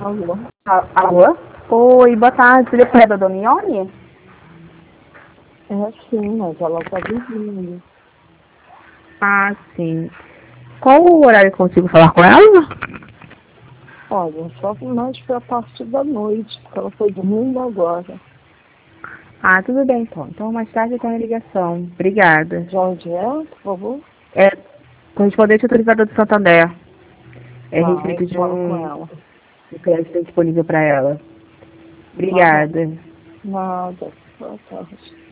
Alô? Alô? Oi, boa tarde. Você é da Dona Ione? É sim, mas ela tá dormindo. Ah, sim. Qual o horário que eu consigo falar com ela? Olha, só que mais pra partir da noite, porque ela foi dormindo agora. Ah, tudo bem então. Então mais tarde eu tenho a ligação. Obrigada. De onde é, por favor? É correspondente autorizada do Santander. É a Tá, eu respeito de falo com um ela. crédito disponível para ela. Tá bom. Obrigada. Nada. Boa tarde.